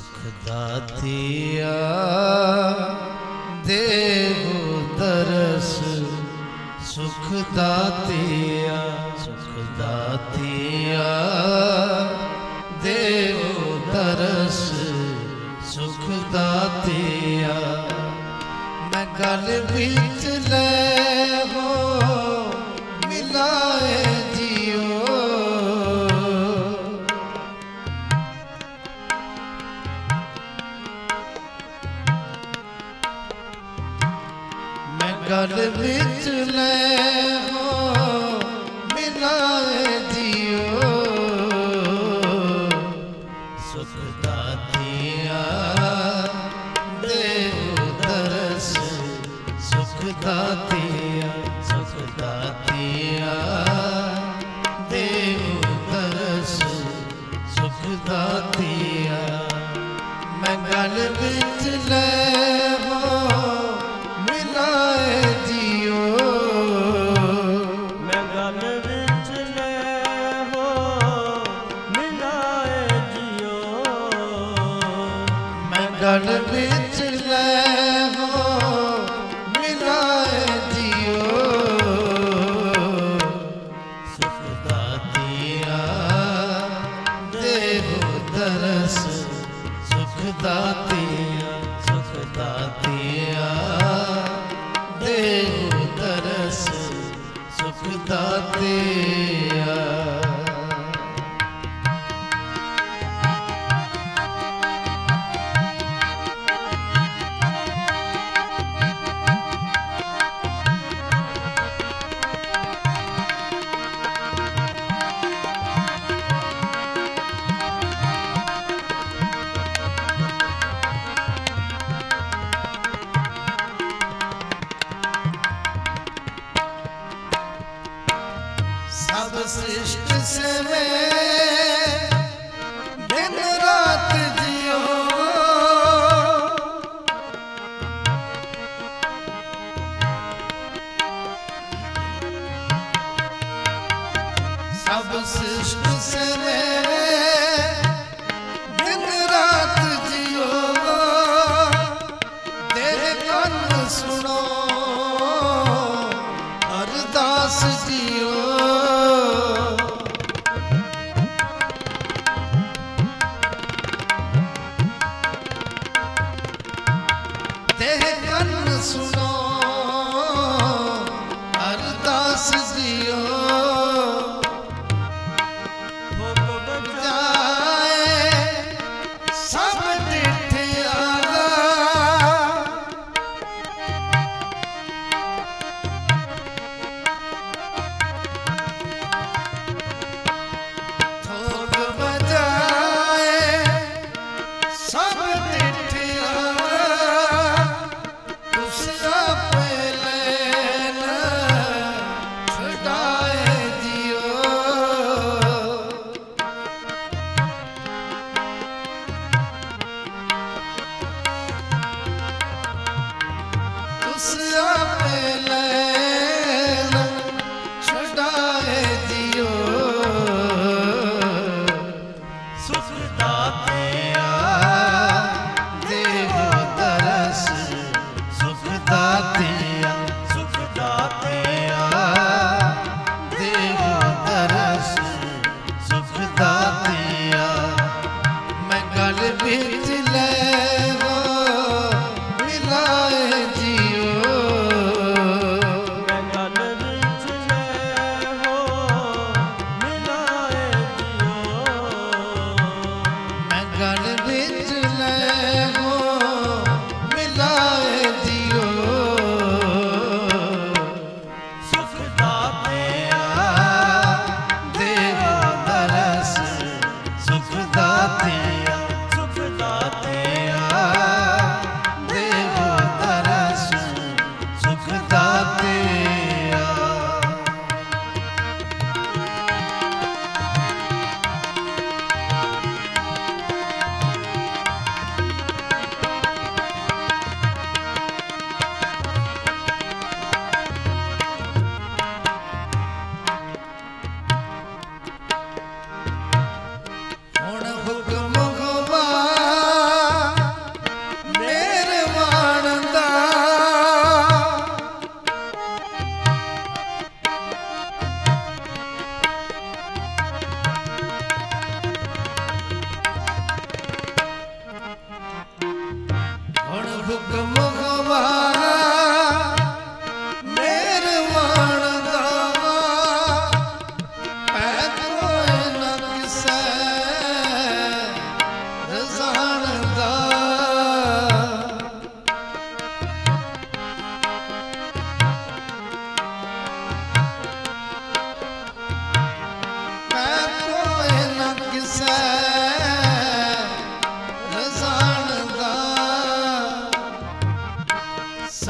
सुखदातिया देव तरस सुखदातिया सुखदातिया देव तरस सुखदातिया मैं गल बिच ले हो मिलाए जियो मैं गल बिच ले हो मिलाए जियो सुखदातिया देव तरस सुखदातिया सुखदातिया देव तरस सुखदातिया मैं गल बिच ले हो मिलाए जियो मैं गल बिच ले हो मिलाए जियो मैं गल बिच ले हो मिलाए जियो सुखदातिया देव तरस सुखदातिया सुखदातिया देव तरस सुखदातिया सब सृष्टि से मैं दिन रात जियो सब सृष्टि से मैं दिन रात जियो तेरे कान सुनो अरदास जियो तेरे कान सुनो अरदास जियो भोग बजा जाए सब डिठियाला भोग बजाए सब डिठियाला तुसरा पहले न छुड़ाए जियो तुसरा पहले न छुड़ाए जियो सुखदातिया देव तरस सुखदातिया सुखदातिया देव तरस सुखदातिया मैं गल बिच ले हो मिलाए जियो मैं गल बिच ले हो मिलाए जियो मैं गल बिच ले हो मिलाए जियो सुखदातिया देव तरस सुखदातिया सुखदातिया देव तरस सुखदातिया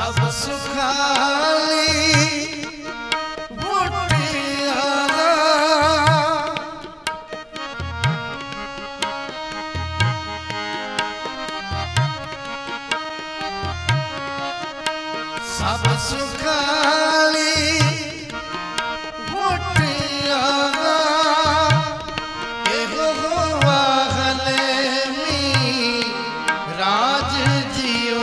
सब सुखाली मुटियारा सब सुखाली मुटियारा एगो हुआ गले में राज जियो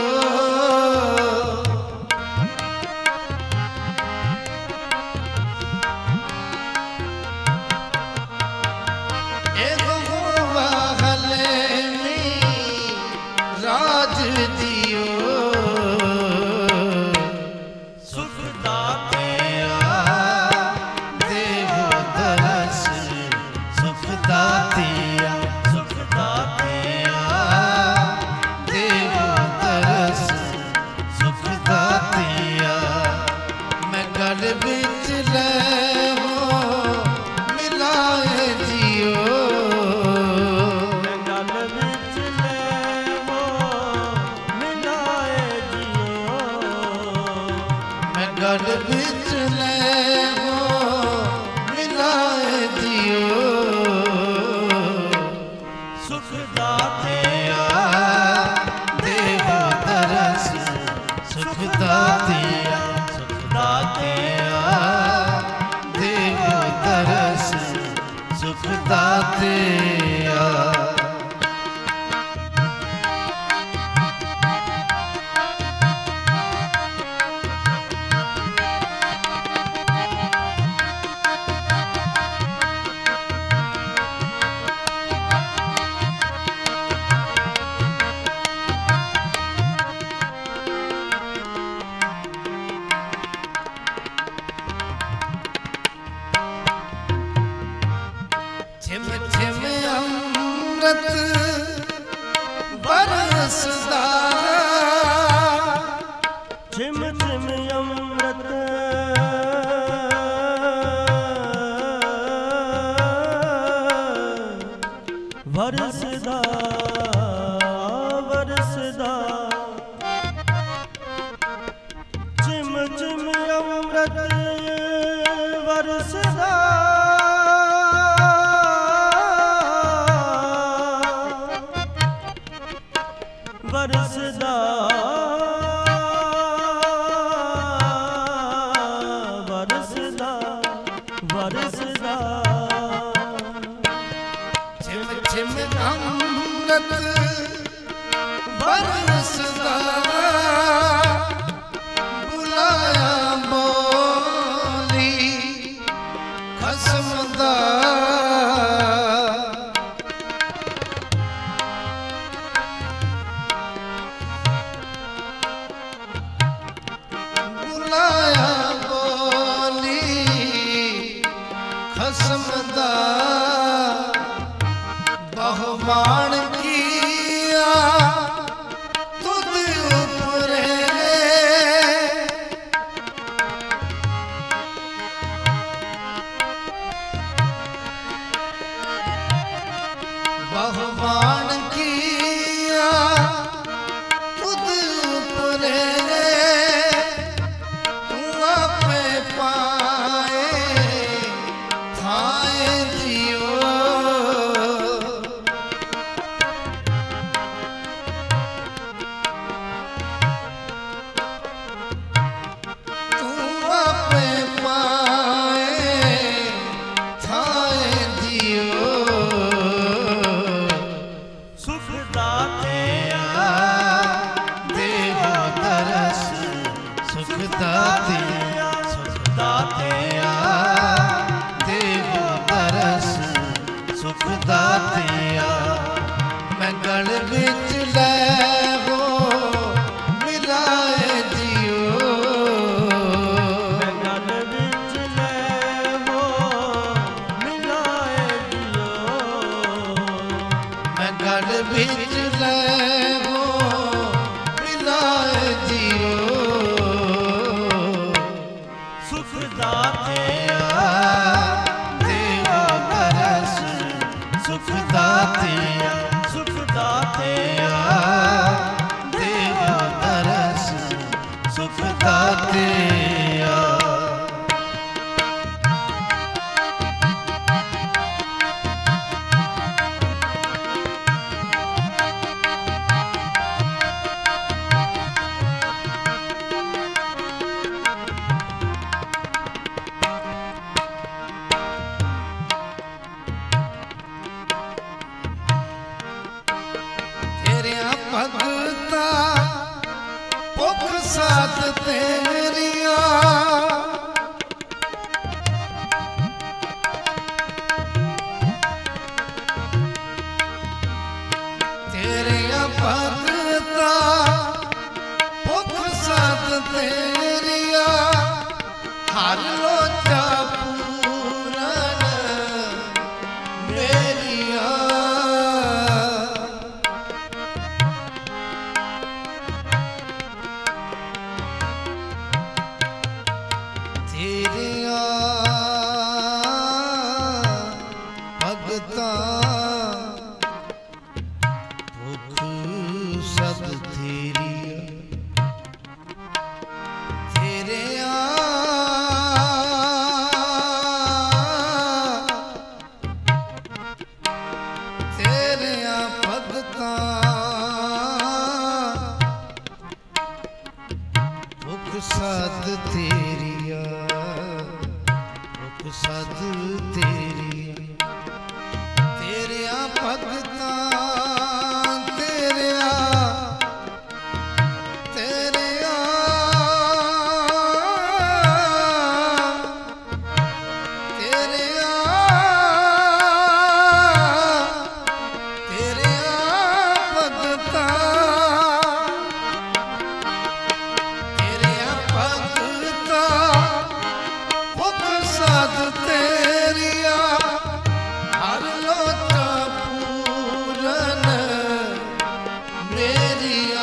एगो हुआ गले में राज जियो सुख दाते देवो दरस सुख दातिया सुख दाते देवो दरस सुख दातिया मैं गल बिच ले हो मिलाए जियो मैं गल विच ले हो मिलाए जियो मैं गल बिच ले हो मिलाए जियो सुख दाते देवो दरस सुख दातिया सुख दातिया देवो दरस सुख दातिया छिम छिम अमृत बरसदा झिम झिम अमृत वरसदा वरसदा झिम झिम अमृत वरसदा वरसदा वरसदा वरसदा छिम छिम अमृत बरसदा बुलाया बोली खसमदा बुलाया बोली खसमदा बहुमान किया तुद उपरे बहुमान किया तुद उपरे पाए थाए जियो तू आपे पाए थाए जियो सुख दाते देवो दरस सुख दातिया सुख दातिया देवो दरस सुख दातिया मैं गल बिच ले हो मिलाए जियो मैं गल विच ले हो मिलाए जियो मैं गल बिच ले हो मिलाए जियो सुख दाते देवो दरस सुख दातिया सुख दाते देवो दरस सुख भगता भुख साध तेरिया तेरिया भगता भुख साध तेरिया हर लोचा पूरन मेरिया तेरिया भगता भुख सद तेरिया तेरिया तेरिया भगता भुख सद तेरिया भुख सद तेरिया तेरिया भगता तेरिया तेरिया तेरिया तेरिया भगता तेरिया भगता भुख साध तेरिया हर लोचा पूरन मेरिया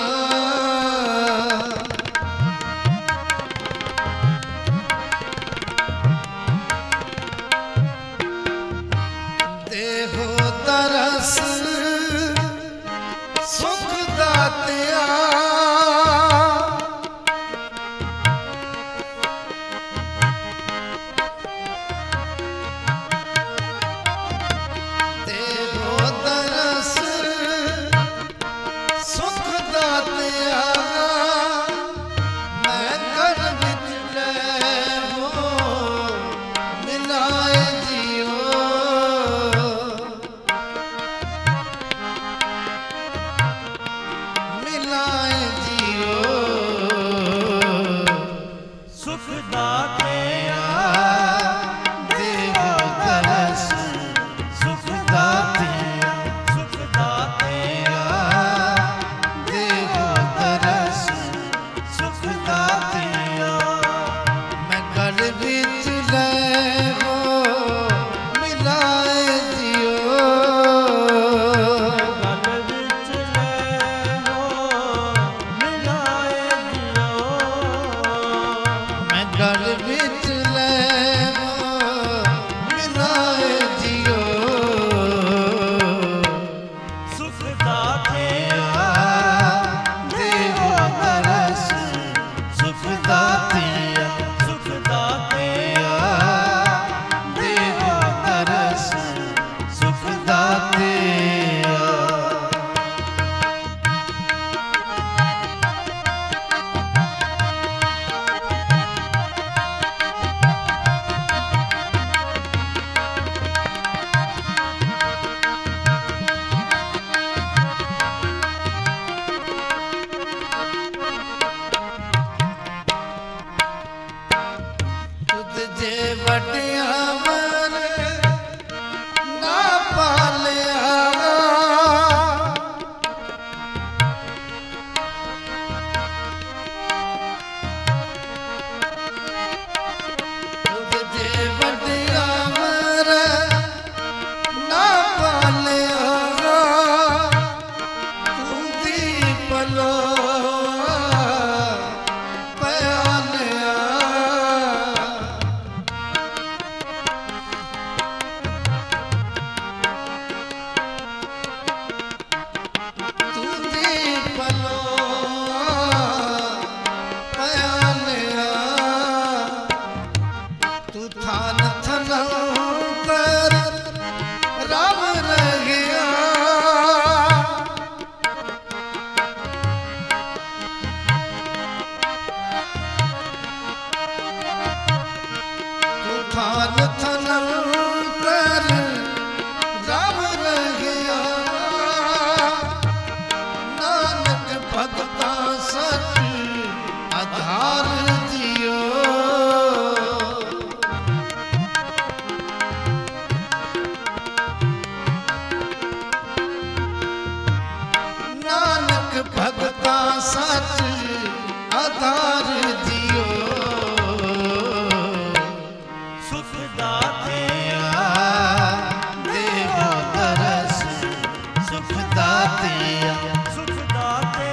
देहो तरस सुख दातिया देहो तरस सुख दातिया मैं घर विच लैवो मिलाए जियो मिलाए जियो सुख दाते देहो तरस सुख दातिया सुख दाते देहो तरस सुख दातिया मैं घर विच लैवो मिलाए जियो गल विच लैवो मिलाए जियो मैं घर विच लैवो मिलाए जियो सुख दाते देहो तरस सुख दातिया सुख दाते देहो तरस सुख दातिया तुझे वटिया मन ना पालिया तुझे वटिया मन ना पालिया तू दी पलो पयालिया तू दी पलो पयालिया तू थान थनंतर राम रह गया भगता सच आधार दियो सुख दाते देवो तरस सुख दातिया सुख दाते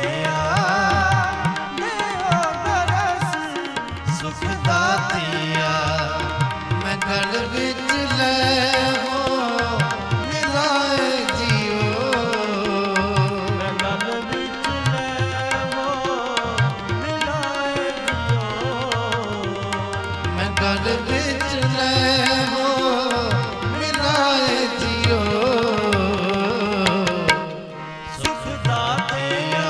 देवो तरस सुख दातिया मैं गल विच ले हो मिलाए जियो मैं गल विच ले हो मिलाए दियो मैं गल विच ले हो मिलाए जियो सुख दाते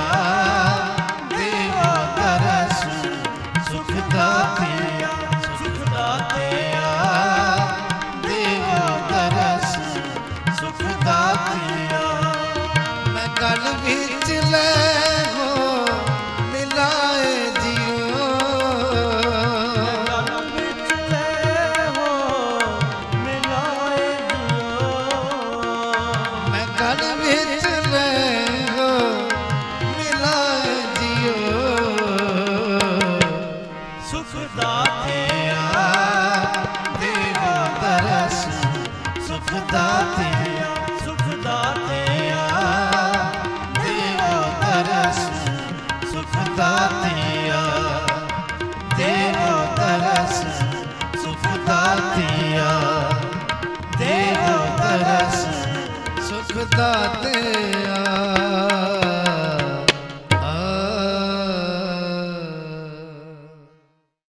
देवो तरस सुख दातिया सुख दाते देवो तरस सुख दातिया मैं गल विच ले हो मिलाए जियो गल विच ले हो मिलाए दियो मैं गल विच ले हो मिलाए जियो सुख दाते देवो तरस सुख दातिया सुख दाते देवो तरस सुख दातिया देवो तरस सुख दातिया देवो तरस सुख दातिया